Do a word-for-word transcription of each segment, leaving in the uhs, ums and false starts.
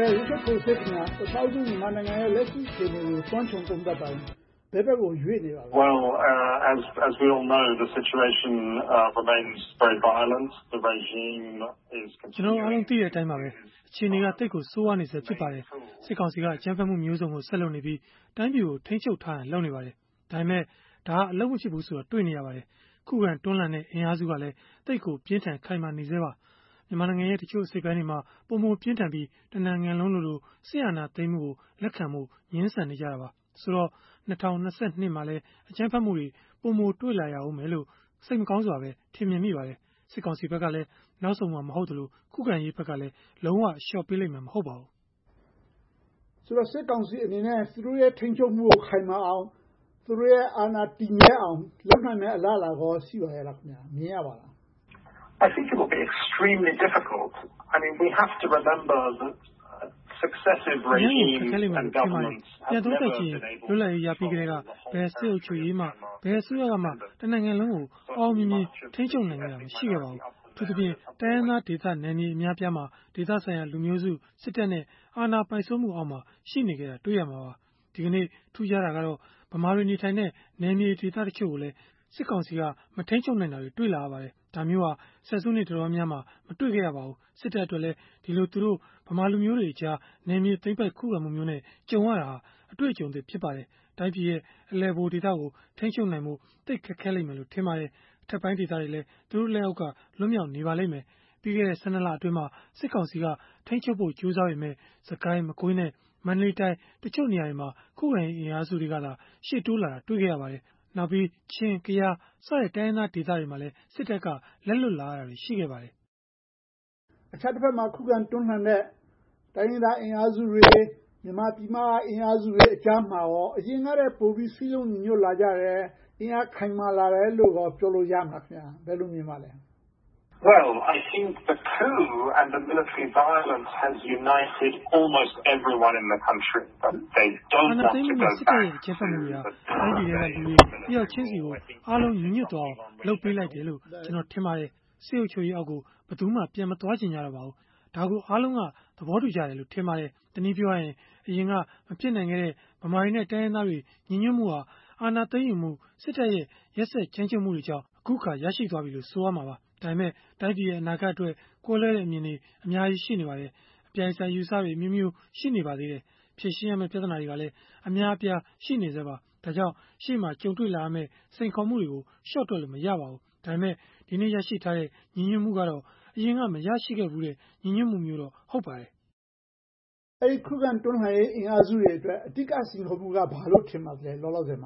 ရုပ်ချက်ကိုစစ်ခင်ဗျာပထမဆုံးမြန်မာနိုင်ငံရဲ့လက်ရှိအခြေအနေကိုတွန်းခြုံသုံးသပ်ပါတယ်ဘယ်ဘက်ကိုရွေ့နေပါလဲ Well uh, as as we all know the situation uh, remains very violent the regime is ကျွန်တော်အားလုံးသိတဲ့အတိုင်းပါပဲအခြေအနေကတိတ်ကိုစိုးဝါးနေစေဖြစ်ပါတယ်စစ်ကောင်စီကအကြမ်းဖက်မှုမျိုးစုံကိုဆက်လုပ်နေပြီးတိုင်းပြည်ကိုထိန်းချုပ်ထားရလုပ်နေပါတယ်ဒါပေမဲ့ဒါကအလုံးမဖြစ်ဘူးဆိုတော့တွေ့နေရပါတယ်ခုခံတွန်းလှန်တဲ့အင်အားစုကလည်းတိတ်ကိုပြင်းထန်ခိုင်မာနေသေးပါမြန်မာနိုင်ငံရဲ့တချို့အစိပ်ပိုင်းတွေမှာပုံမပြင်းထန်ပြီးတနင်္ဂနွေလုံးလိုလိုဆီယနာသိမ်းမှုကိုလက်ခံမှုညှင်းဆန်နေကြတာပါဆိုတော့၂၀၂၂မှာလည်းအကြမ်းဖက်မှုတွေပုံမတွေ့လာရအောင်မယ်လို့စိတ်မကောင်းစွာပဲထင်မြင်မိပါတယ်စစ်ကောင်စီဘက်ကလည်းနောက်ဆုံးမှာမဟုတ်တယ်လို့ခုခံရေးဘက်ကလည်းလုံးဝရှော့ပေးလိုက်မှာမဟုတ်ပါဘူးဆိုတော့စစ်ကောင်စီအနေနဲ့သူတို့ရဲ့ထိန်းချုပ်မှုကိုခိုင်မာအောင်သူတို့ရဲ့အာဏာတည်မြဲအောင်လုပ်နိုင်တဲ့အလားအလာကောရှိပါရဲ့လားခင်ဗျာမြင်ရပါလား I think it will be extremely difficult. I mean, we have to remember that uh, successive regimes and governments have never been able to လွတ်လပ်ရေးရပြီးကြတဲ့ကဘယ်စစ်အုပ်ချုပ်ရေးမှဘယ်အစိုးရကမှတနိုင်ငံလုံးကိုအောင်မြင်မြင်ထိန်းချုပ်နိုင်ကြတာမရှိခဲ့ပါဘူး။သူတို့ပြင်တိုင်းရင်းသားဒေသနယ်မြေအများပြားမှာဒေသဆိုင်ရာလူမျိုးစုစစ်တပ်နဲ့အာဏာပိုင်စိုးမှုအောက်မှာရှိနေကြတာတွေ့ရမှာပါ။ဒီကနေ့ထူးခြားတာကတော့ဗမာတွေနေထိုင်တဲ့နယ်မြေဒေသတချို့ကိုလည်းစစ်ကောင်စီကမထိန်းချုပ်နိုင်တာတွေတွေ့လာရပါတယ်။ဒါမျိုးဟာဆက်စုနှစ်တော်တော်များများမတွေ့ခဲ့ရပါဘူး။စစ်တပ်အတွက်လည်းဒီလိုသူတို့ဗမာလူမျိုးတွေကြားနယ်မြေသိမ့်ပိုက်ခုခံမှုမျိုးနဲ့ကြုံရတာအတွေ့အကြုံတွေဖြစ်ပါတယ်။တိုင်းပြည်ရဲ့အလဲဘိုဒေသကိုထိန်းချုပ်နိုင်မှုတိတ်ခက်ခဲလိမ့်မယ်လို့ထင်ပါတယ်။ထပ်ပိုင်းဒေသတွေလည်းသူတို့လက်အောက်ကလွတ်မြောက်နေပါလိမ့်မယ်။ပြီးခဲ့တဲ့ဆယ်နှစ်လအတွင်းမှာစစ်ကောင်စီကထိန်းချုပ်ဖို့ကြိုးစားပေမဲ့စကိုင်းမကွေးနဲ့မန္တလေးတိုင်းတချို့နေရာတွေမှာခုခံအင်အားစုတွေကသာရှေ့တိုးလာတာတွေ့ခဲ့ရပါတယ်။နောက်ပြီးချင်းကယားစတဲ့တိုင်းဒေသတွေမှာလည်းစစ်တပ်ကလက်လွတ်လာတာတွေရှိခဲ့ပါတယ်။အခြားတစ်ဖက်မှာခုခံတွန်းလှန်တဲ့တိုင်းဒေသအင်အားစုတွေမြန်မာပြည်မှာအင်အားစုတွေအကြားမှာရောအရင်ကတည်းကပိုပြီးစီးလုံးညီညွတ်လာကြတယ်အင်အားခိုင်မာလာတယ်လို့ပြောလို့ရမှာခင်ဗျာဘယ်လိုမြင်ပါလဲ Well, I think the coup and the military violence has united almost everyone in the country. But they don't want to go back. တိုင်းပြည်တွေကလူတွေတယောက်ချင်းစီကိုအားလုံးညီညွတ်သွားအောင်လုပ်ပေးလိုက်တယ်လို့ကျွန်တော်ထင်ပါတယ်။စေအုပ်ချုပ်ရေးအောက်ကိုဘယ်သူမှပြန်မသွားချင်ကြတော့ပါဘူး။ဒါကိုအားလုံးကသဘောတူကြတယ်လို့ထင်ပါတယ်။တနည်းပြောရရင်အရင်ကမဖြစ်နိုင်ခဲ့တဲ့ဗမာတွေနဲ့တိုင်းရင်းသားတွေညီညွတ်မှုဟာအာဏာသိမ်းယူမှုစစ်တပ်ရဲ့ရက်စက်ကြမ်းကြုတ်မှုတွေကြောင့်အခုခါရရှိသွားပြီလို့ဆိုရမှာပါ။ဒါပေမဲ့တိုင်းပြည်ရဲ့အနာဂတ်အတွက်ကိုယ်လဲတဲ့အမြင်တွေအများကြီးရှိနေပါတယ်။အပြိုင်ဆိုင်ယူဆတွေမျိုးမျိုးရှိနေပါသေးတယ်။ဖြည့်ရှင်းရမယ့်ပြဿနာတွေကလည်းအများအပြားရှိနေသေးပါ။ဒါကြောင့်ရှေ့မှာကြုံတွေ့လာရမယ့်စိန်ခေါ်မှုတွေကိုရှော့တွက်လို့မရပါဘူး။ဒါပေမဲ့ဒီနေ့ရရှိထားတဲ့ညီညွတ်မှုကတော့အရင်ကမရရှိခဲ့ဘူးတဲ့ညီညွတ်မှုမျိုးတော့ဟုတ်ပါတယ်။အဲဒီခုခံတွန်းလှန်ရေးအင်အားစုတွေအတွက်အဓိကစိန်ခေါ်မှုကဘာလို့ထင်ပါလဲလောလောဆယ်မှာ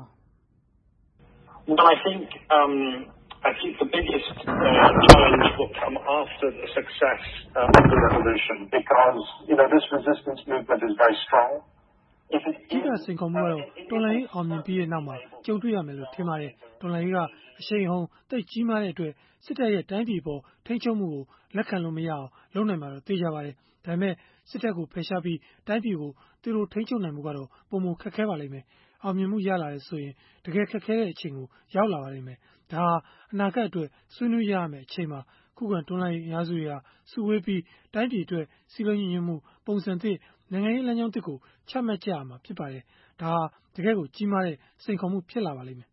Well, I think um I think the biggest uh, challenge will come after the success uh, of the revolution because, you know, this resistance movement is very strong. ဒီကစင်ကောမှုကတော့တော်လိုင်းအောင်မြင်ပြီးတဲ့နောက်မှာကြုံတွေ့ရမယ်လို့ထင်ပါတယ်တော်လိုင်းကအရှိန်ဟုန်တိတ်ကြီးမားတဲ့အတွက်စစ်တပ်ရဲ့တိုင်းပြည်ပေါ်ထိန်းချုပ်မှုကိုလက်ခံလို့မရအောင်လုပ်နိုင်မှာတော့သိကြပါတယ်ဒါပေမဲ့စစ်တပ်ကိုဖယ်ရှားပြီးတိုင်းပြည်ကိုသူတို့ထိန်းချုပ်နိုင်မှုကတော့ပုံမခက်ခဲပါလိမ့်မယ်အောင်မြင်မှုရလာတဲ့ဆိုရင်တကယ်ခက်ခဲတဲ့အချိန်ကိုရောက်လာပါလိမ့်မယ်ဒါဟာအနာဂတ်အတွက်ဆွေးနွေးရမယ်အချိန်မှာခုခံတွန်းလှန်ရေးအင်အားစုတွေဟာစုဝေးပြီးတိုင်းပြည်အတွက်စီးလုံးညီညွတ်မှုပုံစံသစ်နိုင်ငံရေးလမ်းကြောင်းသစ်ကိုချမှတ်ကြရမှာဖြစ်ပါတယ်ဒါဟာတကယ်ကိုကြီးမားတဲ့စိန်ခေါ်မှုဖြစ်လာပါလိမ့်မယ်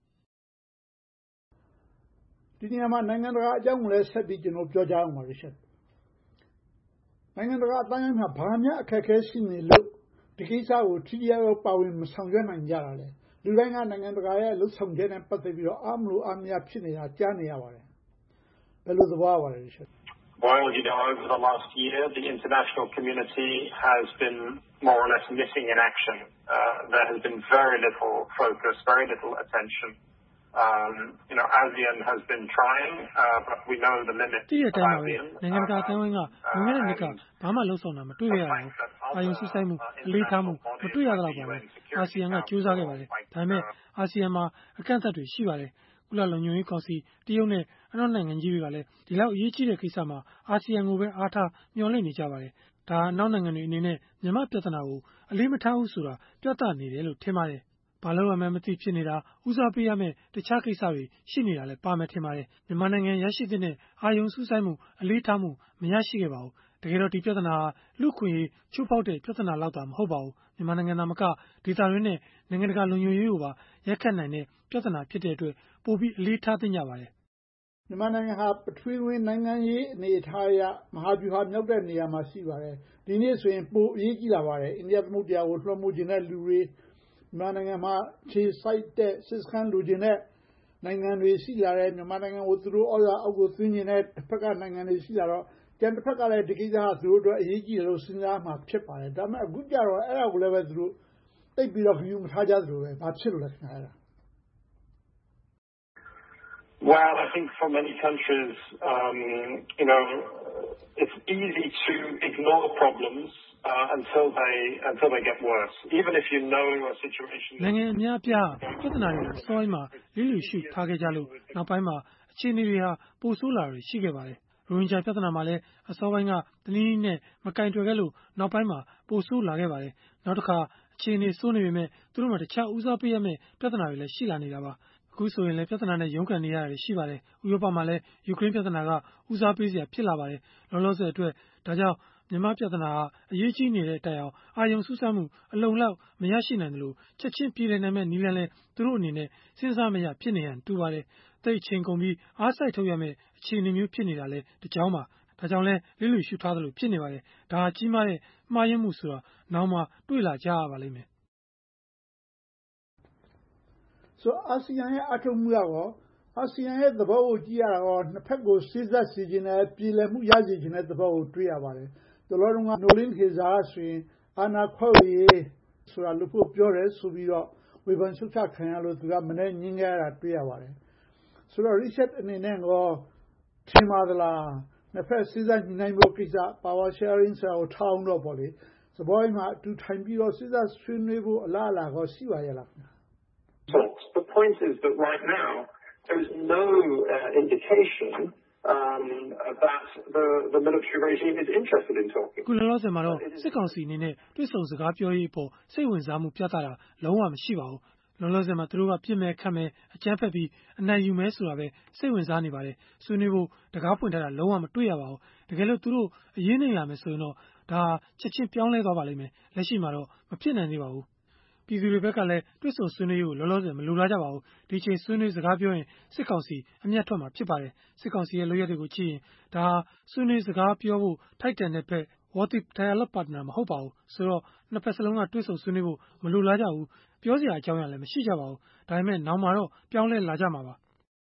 ဒီနေရာမှာနိုင်ငံတကာအကြောင်းကိုလည်းဆက်ပြီးကျွန်တော်ပြောကြအောင်ပါလိမ့်ရှင်နိုင်ငံတကာအတိုင်းအမှာဘာမှအခက်အခဲရှိနေလို့ဒီကိစ္စကိုထိရောက်ရောက်ပါဝင်မဆောင်ရွက်နိုင်ကြတာလေလူတိုင်းကနိုင်ငံတကာရဲ့လှုပ်ဆောင်ချက်နဲ့ပတ်သက်ပြီးတော့အားမလို့အားမရဖြစ်နေတာကြားနေရပါတယ်ဘယ်လိုသဘောရပါလဲရှင် Well, you know, over the last year, the international community has been more or less missing in action. Uh, there has been very little focus, very little attention. Um, you know, ASEAN has been trying, uh, but we know the limits of ASEAN. နိုင်ငံတကာအတိုင်းအဝိုင်းကငွေနဲ့ကဘာမှလှုပ်ဆောင်တာမတွေ့ရဘူး။အာယုံစူးစိုက်မှုအလေးထားမှုမတွေ့ရတော့ပါဘူး။အာဆီယံကကြိုးစားခဲ့ပါတယ်။ဒါပေမဲ့အာဆီယံမှာအကန့်အသတ်တွေရှိပါတယ်။ကုလလုံခြုံရေးကောင်စီတရုတ်နဲ့အနောက်နိုင်ငံကြီးတွေကလည်းဒီလောက်အရေးကြီးတဲ့ကိစ္စမှာအာဆီယံကိုပဲအားထားမျှော်လင့်နေကြပါတယ်။ဒါအနောက်နိုင်ငံတွေအနေနဲ့မြန်မာပြဿနာကိုအလေးမထားဘူးဆိုတာပြသနေတယ်လို့ထင်ပါတယ်။ဘာလို့အမှန်မသိဖြစ်နေတာဦးစားပေးရမယ့်တခြားကိစ္စတွေရှိနေတာလည်းပါမယ်ထင်ပါတယ်မြန်မာနိုင်ငံရရှိတဲ့အာယုံစူးစိုက်မှုအလေးထားမှုမရရှိခဲ့ပါဘူးတကယ်တော့ဒီပြဿနာလူခွင့်ချိုးဖောက်တဲ့ပြဿနာလောက်တာမဟုတ်ပါဘူးမြန်မာနိုင်ငံသားမကဒေသရင်းနဲ့နိုင်ငံတကာလူမျိုးရေးကိုပါရက်ခတ်နိုင်တဲ့ပြဿနာဖြစ်တဲ့အတွက်ပိုပြီးအလေးထားသင့်ကြပါတယ်မြန်မာနိုင်ငံဟာပထဝီဝင်နိုင်ငံရေးအနေအထားအရမဟာဗျူဟာမြောက်တဲ့နေရာမှာရှိပါတယ်ဒီနေ့ဆိုရင်ပိုအရေးကြီးလာပါတယ်အိန္ဒိယသမုဒ္ဒရာကိုလွှမ်းမိုးခြင်းတဲ့လူတွေမြန်မာနိုင်ငံမှာခြေစိုက်တဲ့စစ်စခန်းလူချင်းတဲ့နိုင်ငံတွေရှိလာတယ်မြန်မာနိုင်ငံကိုသူတို့အော်ရအောက်ကိုသွင်းနေတဲ့တစ်ဖက်ကနိုင်ငံတွေရှိလာတော့ကျန်တစ်ဖက်ကလည်းဒီကိစ္စဟာသူတို့အတွက်အရေးကြီးတယ်လို့စဉ်းစားမှဖြစ်ပါတယ်ဒါပေမဲ့အခုကြတော့အဲ့ဒါကိုလည်းပဲသူတို့သိပြီးတော့ယူမထားကြသလိုပဲဘာဖြစ်လို့လဲခင်ဗျာအဲ့ဒါ Well, I think for many countries, um, you know, it's easy to ignore problems uh, until they until they get worse. Even if you know a situation. နိုင်ငံအများပြပြဿနာတွေအစောပိုင်းမှာလိလူရှုထားခဲ့ကြလို့နောက်ပိုင်းမှာအခြေအနေတွေဟာပိုဆိုးလာတွေရှိခဲ့ပါတယ်။ရိုဟင်ဂျာပြဿနာမှာလည်းအစောပိုင်းကတနည်းနည်းနဲ့မကင်တွယ်ခဲ့လို့နောက်ပိုင်းမှာပိုဆိုးလာခဲ့ပါတယ်။နောက်တစ်ခါအခြေအနေဆိုးနေပေမဲ့သူတို့မှတခြားဦးစားပေးရမယ့်ပြဿနာတွေလည်းရှိလာနေတာပါ။အခုဆိုရင်လည်းပြဿနာနဲ့ရုန်းကန်နေရတာရှိပါတယ်။ဥရောပမှာလည်းယူကရိန်းပြဿနာကဦးစားပေးစရာဖြစ်လာပါတယ်။လောလောဆယ်အတွက်ဒါကြောင့်မြန်မာပြဿနာဟာအရေးကြီးနေတဲ့တိုင်အောင်အာယုံစူးစမ်းမှုအလုံလောက်မရရှိနိုင်တယ်လို့ချက်ချင်းပြည်လည်နိုင်မဲ့နီလန်လဲသူတို့အနေနဲ့စဉ်းစားမရဖြစ်နေဟန်တူပါတယ်။တိတ်ချင်းကုန်ပြီးအားစိုက်ထုတ်ရမယ့်အခြေအနေမျိုးဖြစ်နေတာလဲတကြောင်ပါ။ဒါကြောင့်လဲလိလူရှုထားသလိုဖြစ်နေပါတယ်။ဒါဟာကြီးမားတဲ့မှားယွင်းမှုဆိုတာနောက်မှတွေ့လာကြရပါလိမ့်မယ်။ So အာဆီယံရဲ့အထောက်အမှုရောအာဆီယံရဲ့သဘောကိုကြည့်ရတာနှစ်ဖက်ကိုစိစက်စီခြင်းနဲ့ပြည်လည်မှုရစေခြင်းတဲ့သဘောကိုတွေ့ရပါတယ်။တော်တော်ကနိုလင်းခေဇာဆိုရင်အာနာခွဲဝေရေးဆိုတာလို့ပြောတယ်ဆိုပြီးတော့ဝေဖန်ရှုတ်ချခံရလို့သူကမနေ့ညင်းခဲ့ရတာတွေ့ရပါတယ်။ဆိုတော့ reset အနေနဲ့ကောထင်ပါသလားနှစ်ဖက်စိစက်ညှိနှိုင်းဖို့ကိစ္စ power sharing ဆိုတာကိုထောင်းတော့ပေါ့လေ။သဘောအမှာအတူထိုင်ပြီးတော့စိစက်ဆွေးနွေးဖို့အလားအလာကောရှိပါရဲ့လားခင်ဗျာ The point is that right now there is no uh, indication um, that the, the military regime is interested in talking. ခုလောလောဆယ်မှာတော့စစ်ကောင်စီအနေနဲ့တွစ်ဆုံစကားပြောရေးအပေါ်စိတ်ဝင်စားမှုပြသတာလုံးဝမရှိပါဘူး။လောလောဆယ်မှာသူတို့ကပြစ်မဲ့ခတ်မဲ့အကြမ်းဖက်ပြီးအနိုင်ယူမဲ့ဆိုတာပဲစိတ်ဝင်စားနေပါတယ်။ဆွေးနွေးဖို့တကားဖွင့်ထားတာလုံးဝမတွေ့ရပါဘူး။တကယ်လို့သူတို့အရေးနိုင်လာမယ်ဆိုရင်တော့ဒါချက်ချင်းပြောင်းလဲသွားပါလိမ့်မယ်။လက်ရှိမှာတော့မဖြစ်နိုင်သေးပါဘူး။ပြည်သူတွေဘက်ကလည်းတွစ်ဆုံဆွေးနွေးရေးကိုလောလောဆယ်မလိုလားကြပါဘူးဒီချိန်ဆွေးနွေးစကားပြောရင်စစ်ကောင်စီအမျက်ထွက်မှာဖြစ်ပါတယ်စစ်ကောင်စီရဲ့လုပ်ရက်တွေကိုကြည့်ရင်ဒါဟာဆွေးနွေးစကားပြောဖို့ထိုက်တန်တဲ့ဘက် Worthy Dialogue Partner မဟုတ်ပါဘူးဆိုတော့နှစ်ဖက်စလုံးကတွစ်ဆုံဆွေးနွေးဖို့မလိုလားကြဘူးပြောစရာအကြောင်းအရာလည်းမရှိကြပါဘူးဒါပေမဲ့နောက်မှာတော့ပြောင်းလဲလာကြမှာပါ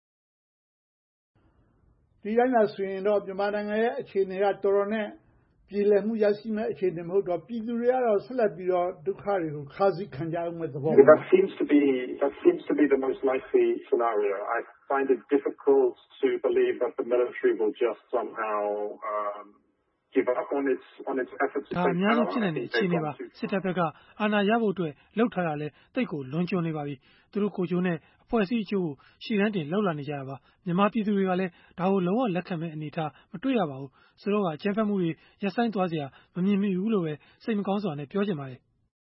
ဒီတိုင်းသာဆိုရင်တော့မြန်မာနိုင်ငံရဲ့အခြေအနေကတော်တော်နဲ့ပြည်လည်မှုရရှိမဲ့အခြေအနေမဟုတ်တော့ပြည်သူတွေကတော့ဆက်လက်ပြီးတော့ဒုက္ခတွေကိုခါးစည်းခံကြအောင်မဲ့သဘော That seems to be that seems to be the most likely scenario. I find it difficult to believe that the military will just somehow um, give up on its on its efforts to take power. အများဆုံးဖြစ်နေတဲ့အခြေအနေပါစစ်တပ်ဘက်ကအာဏာရဖို့အတွက်လှုပ်ထားတာလဲတိတ်ကိုလွန်ကျွံနေပါပြီသူတို့ကိုချိုးနဲ့အဖွဲ့အစည်းအချို့ကိုရှီတန်းတင်လှုပ်လာနေကြတာပါမြန်မာပြည်သူတွေကလည်းဒါကိုလုံးဝလက်ခံမဲ့အနေထားမတွေ့ရပါဘူးဆိုတော့ကအကြမ်းဖက်မှုတွေရပ်ဆိုင်းသွားစရာမမြင်မိဘူးလို့ပဲစိတ်မကောင်းစွာနဲ့ပြောချင်ပါတယ်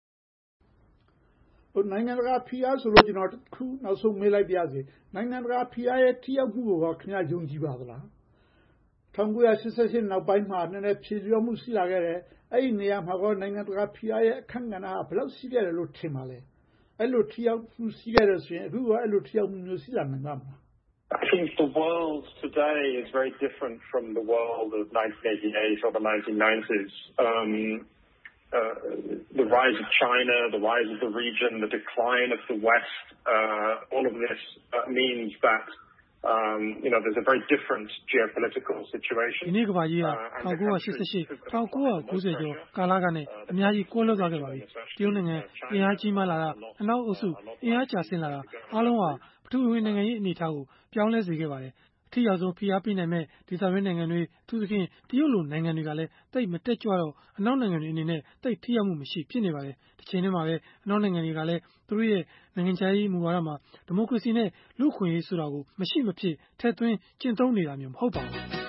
ဟိုနိုင်ငံတကာဖိအားဆိုလို့ကျွန်တော်တစ်ခုနောက်ဆုံးမေးလိုက်ပါရစေနိုင်ငံတကာဖိအားရဲ့ထိရောက်မှုကိုခင်ဗျာယုံကြည်ပါသလား၁၉၈၈နောက်ပိုင်းမှာနည်းနည်းဖြည့်လျော်မှုရှိလာခဲ့တယ်အဲ့ဒီနေရာမှာကောနိုင်ငံတကာဖိအားရဲ့အခန့်ကဏ္ဍကဘယ်လောက်ရှိခဲ့တယ်လို့ထင်ပါလဲအဲ့လိုထိရောက်မှုရှိခဲ့တယ်ဆိုရင်အခုကအဲ့လိုထိရောက်မှုမျိုးရှိလာနိုင်မှာမလား I think the world today is very different from the world of nineteen eighty-eight or the nineteen nineties. Um, uh, the rise of China, the rise of the region, the decline of the West, uh, all of this uh, means that Um, you know, there's a very different geopolitical situation. ဒီနေ့ကဘာကြီးက၁၉၈၈ ၁၉၉၀ကျော်ကာလကနေအများကြီးကိုလွတ်သွားခဲ့ပါပြီ။တရုတ်နိုင်ငံအင်အားကြီးမားလာတာအနောက်အုပ်စုအင်အားကျဆင်းလာတာအားလုံးဟာပထဝီဝင်နိုင်ငံရေးအနေအထားကိုပြောင်းလဲစေခဲ့ပါတယ်။အထူးရောက်ဆုံးဖိအားပေးနိုင်မဲ့ဒေသတွင်းနိုင်ငံတွေအထူးသဖြင့်တရုတ်လိုနိုင်ငံတွေကလည်းတိတ်မတက်ကြွတော့အနောက်နိုင်ငံတွေအနေနဲ့တိတ်ထိရောက်မှုမရှိဖြစ်နေပါတယ်။တစ်ချိန်တည်းမှာပဲအနောက်နိုင်ငံတွေကလည်းသူတို့ရဲ့နိုင်ငံခြားရေးမူဝါဒမှာဒီမိုကရေစီနဲ့လူ့အခွင့်အရေးဆိုတာကိုမရှိမဖြစ်ထည့်သွင်းကျင့်သုံးနေတာမျိုးမဟုတ်ပါဘူး